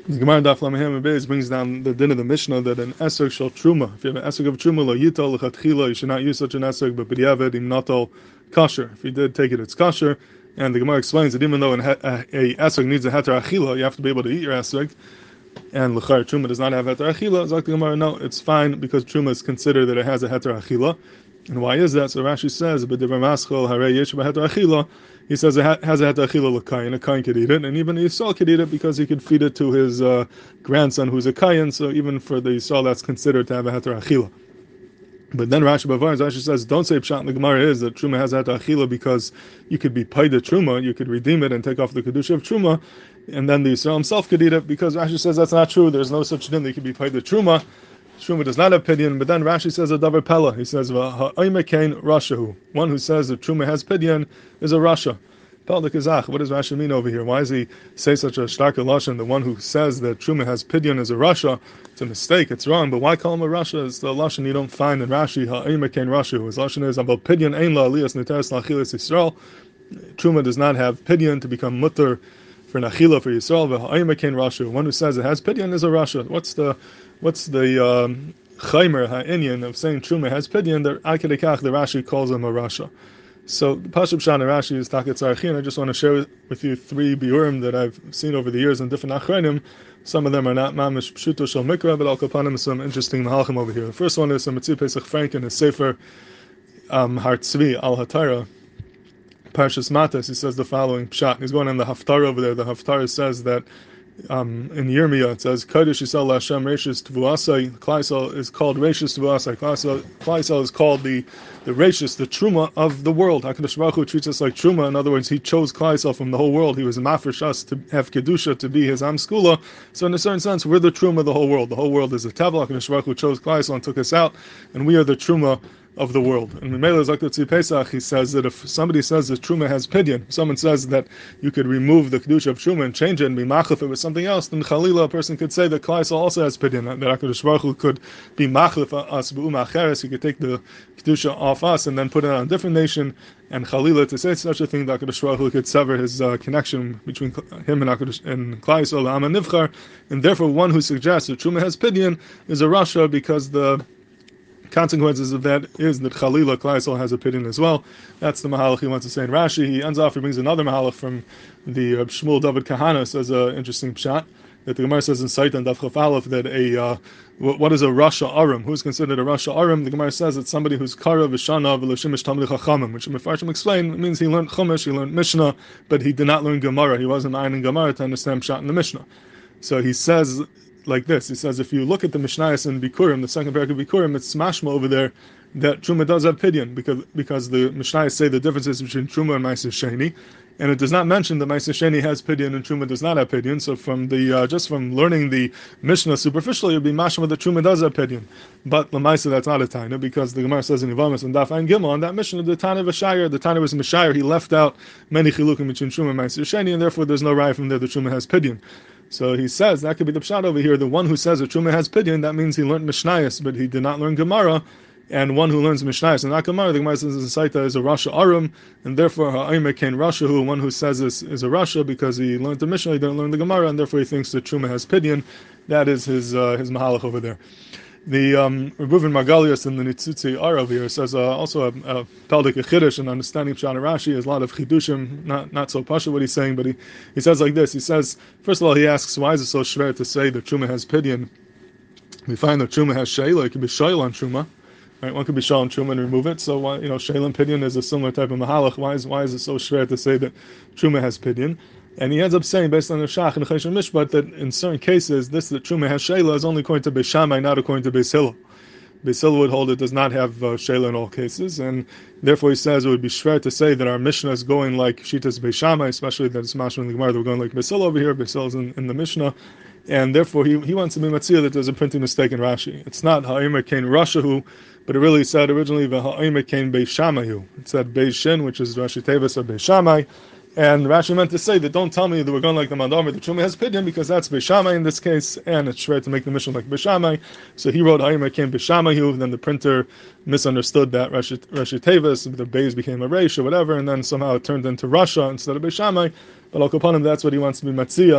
The Gemara Daf Lamehem Beis brings down the din of the Mishnah that an esrog shel truma, if you have an esrog of truma lo yitol lechatchila, you should not use such an esrog, but b'diavad im natal kosher. If you did take it, it's kosher. And the Gemara explains that even though a esrog needs a heter achila, you have to be able to eat your esrog. And l'char truma does not have heter achila. It's like the Gemara, no, it's fine because truma is considered that it has a heter achila. And why is that? So Rashi says, "B'divrei maschil harei yesh b'heter achila." He says it has a heter achila l'kayin. A kayin could eat it, and even the Yisrael could eat it because he could feed it to his grandson who's a kayin. So even for the Yisrael, that's considered to have a heter achila. But then Rashi says, don't say pshat in the Gemara is that truma has heter achila because you could be paid the truma, you could redeem it and take off the kedusha of truma, and then the Yisrael himself could eat it, because Rashi says that's not true. There's no such thing that you could be paid the truma. Truma does not have pidyon, but then Rashi says a davar pella. He says ha'oimekain rashahu. One who says that truma has pidyon is a rasha. Pel de kazach. What does Rashi mean over here? Why does he say such a stark lashon? The one who says that truma has pidyon is a rasha. It's a mistake. It's wrong. But why call him a rasha? It's the lashon you don't find in Rashi. Ha'oimekain rashahu. His lashon is about pidyon ein la aliyas neteres lachilas Yisrael. Truma does not have pidyon to become mutter for nachila for Yisrael. V'ha'oimekain rashahu. One who says it has pidyon is a rasha. What's the chaymer ha'inyan of saying truma has pidyon? The akadekach the Rashi calls him a rasha. So Pashup Shan Rashi is Taket Tzarchi, and I just want to share with you three biurim that I've seen over the years in different achronim. Some of them are not mamish pshuto shel mikra, but al kapanim some interesting mahalchim over here. The first one is Mitzi Pesach Frank in his sefer Har Tzvi al Hatara Parshas Matas. He says the following pshat. He's going on the Haftarah over there. The Haftarah says that in Yirmiyah it says Kodesh Yisrael Hashem Reishis Tvuasai. Klaisel is called Reishis Tvuasai. Klaisel is called the Reishis, the Truma of the world. HaKadosh Baruch Hu treats us like Truma. In other words, he chose Klaisel from the whole world. He was mafresh us to have Kedusha, to be his Am Skula. So in a certain sense, we're the Truma of the whole world. The whole world is a Tevel. HaKadosh Baruch Hu chose Klaisel and took us out, and we are the Truma of the world. And Mimela Zakotzi Pesach, he says that if somebody says that Truma has pidyon, someone says that you could remove the Kedusha of Truma and change it and be machlef it with something else, then Chalila, a person could say that Klaisel also has pidyon, that HaKadosh Baruch Hu could be machlef us b'um acheres, he could take the Kedusha off us and then put it on a different nation, and Chalila, to say such a thing, that HaKadosh Baruch Hu could sever his connection between him and Klaisel, Am Nivchar, and therefore one who suggests that Truma has pidyon is a rasha, because the consequences of that is that Chalila Klaisel has a pidyon as well. That's the mahalach he wants to say in Rashi. He ends off, he brings another mahalach from the Shmuel David Kahana, says an interesting pshat, that the Gemara says in Saitan Daf Chaf Aleph that what is a Rasha Aram? Who's considered a Rasha Aram? The Gemara says it's somebody who's Kara V'Shana V'Loshimish Talmidei Chachamim, which Mefarshim explain, it means he learned Chumash, he learned Mishnah, but he did not learn Gemara. He wasn't in Gemara to understand pshat in the Mishnah. So he says like this. He says if you look at the Mishnayos in Bikurim, the second parak of Bikurim, it's mashma over there that Truma does have pidyon, because the Mishnayos say the differences between Truma and Ma'aser Sheni, and it does not mention that Ma'aser Sheni has pidyon and Truma does not have pidyon. So from the just from learning the Mishnah superficially, it would be mashma that Truma does have pidyon, but L'maisa that's not a Taina, because the Gemara says in Yivamis and Daf Ein Gimel on that Mishnah, the Taina V'Shayir, the Taina was Mishayir, he left out many chilukim between Truma and Ma'aser Sheni, and therefore there's no raya from there that Truma has pidyon. So he says that could be the pshat over here. The one who says that Truma has pidyon, that means he learned Mishnayos, but he did not learn Gemara. And one who learns Mishnayos and not Gemara, the Gemara says in Saita is a Rasha Aram, and therefore Ha'oimekain Rashahu, one who says this is a Rasha because he learned the Mishnah, he didn't learn the Gemara, and therefore he thinks that Truma has pidyon. That is his mahalach over there. The Reuven Margalius in the Nitzutzi Ar over here says also a Peldik Chiddush and understanding Pshat Rashi is a lot of Chidushim, not so pasha what he's saying, but he says like this. He says, first of all, he asks, why is it so shver to say that Truma has pidyon? We find that Truma has Sheila, it could be Sheil on Truma. Right? One could be Sheil on Truma and remove it. So why, Sheil and pidyon is a similar type of mahalach. Why is it so shver to say that Truma has pidyon? And he ends up saying, based on the Shach and the Chayshon Mishpat, that in certain cases, that Truma has Sheila is only according to Beis Shammai, not according to Beis Hillel. Beis Hillel would hold it does not have Sheila in all cases, and therefore he says it would be shver to say that our Mishnah is going like Shitas Beis Shammai, especially that it's Mashma in the Gemara that we're going like Beis Hillel over here. Beis Hillel is in the Mishnah, and therefore he wants to be matzia that there's a printing mistake in Rashi. It's not Ha'oimekain Rashahu, but it really said originally Ha'oimekain Beis Shammaihu. It said Beis Shin, which is Rashi Tevis of Beis Shammai. And Rashi meant to say that don't tell me that we're going like the Mandomer, the Truma has pidyon, because that's Beis Shammai in this case, and it's shver to make the Mishnah like Beis Shammai. So he wrote Ha'oimekain Beis Shammaihu, then the printer misunderstood that Rashi Tevis, the Beis became a Reish or whatever, and then somehow it turned into Rasha instead of Beis Shammai. But Al Kapanim, that's what he wants to be Matzia,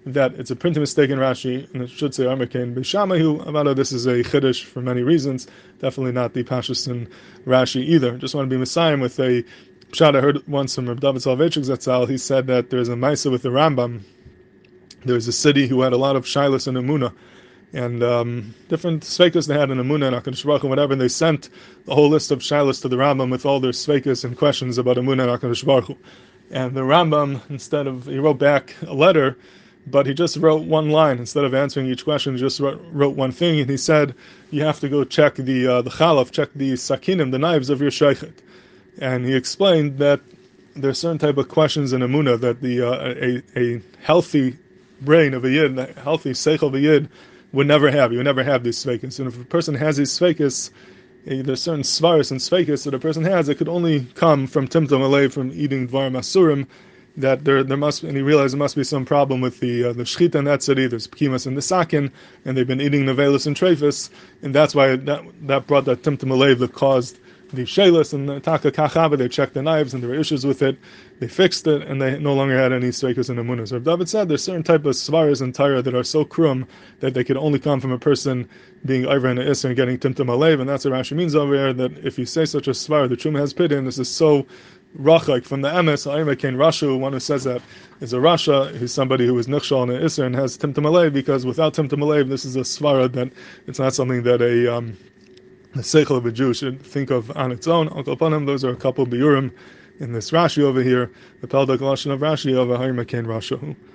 that it's a printing mistake in Rashi, and it should say Armakain B'Shamahu. Avada, this is a chiddush for many reasons. Definitely not the Pashtus in Rashi either. Just want to be Messiah with a pshat I heard once from Reb David Soloveitchik Zatzal. He said that there's a Maisa with the Rambam. There's a city who had a lot of Shilas and Emunah, and different sveikas they had in Emunah and HaKadosh Baruch Hu, whatever, and they sent the whole list of Shilas to the Rambam with all their sveikas and questions about Emunah and HaKadosh Baruch Hu. And the Rambam, he wrote back a letter, but he just wrote one line. Instead of answering each question, he just wrote one thing, and he said, you have to go check the chalaf, check the sakinim, the knives of your sheikhet. And he explained that there are certain type of questions in Emunah that a healthy brain of a yid, a healthy seichel of a yid, would never have. You would never have these sveikas. And if a person has these sveikas, there's certain svaris and sveikas that a person has that could only come from timtum alei, from eating dvar masurim, that there must, and he realized there must be some problem with the shchita in that city. There's pkimas in the sakin, and they've been eating nevelus and treifus, and that's why that brought that timtum alei that caused the shelis and the taka kachava. They checked the knives, and there were issues with it. They fixed it, and they no longer had any sveikas and emunas. Rav David said there's certain type of svaras and Torah that are so krum that they could only come from a person being over in the Isser and getting timtum alev, and that's what Rashi means over here, that if you say such a svar, the Truma has pidin, this is so rachak from the emes, Aymakein Rashu, one who says that is a Rasha, who's somebody who is nichshal in the Isser and has timtum alev, because without timtum alev, this is a svara that it's not something that the seichel of a Jew should think of on its own. Al kol panim, those are a couple biurim in this Rashi over here, the Peldak Lashon of Rashi of a Haymakein Rashu.